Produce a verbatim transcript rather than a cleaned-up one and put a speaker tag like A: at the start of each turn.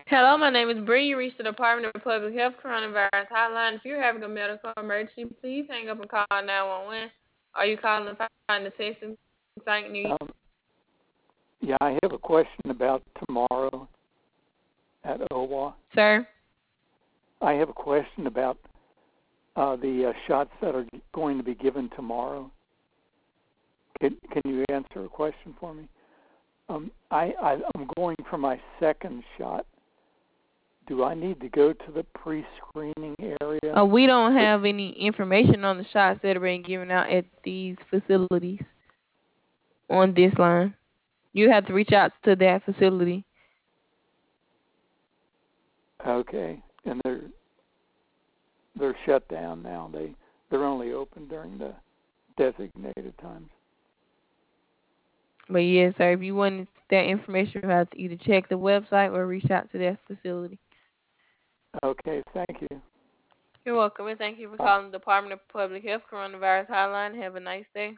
A: Hello, my name is Bree. You reached the Department of Public Health Coronavirus Hotline. If you're having a medical emergency, please hang up and call nine one one. Are you calling to find the testing site near you?
B: Um, yeah, I have a question about tomorrow at O W A.
A: Sir?
B: I have a question about uh, the uh, shots that are going to be given tomorrow. Can Can you answer a question for me? Um, I, I I'm going for my second shot. Do I need to go to the pre-screening area?
A: Uh, we don't have any information on the shots that are being given out at these facilities on this line. You have to reach out to that facility.
B: Okay, and they're they're shut down now. They they're only open during the designated times.
A: But yes, sir, if you want that information, you have to either check the website or reach out to that facility.
B: Okay, thank you.
A: You're welcome, and thank you for
B: Bye.
A: calling the Department of Public Health Coronavirus Hotline. Have a nice day.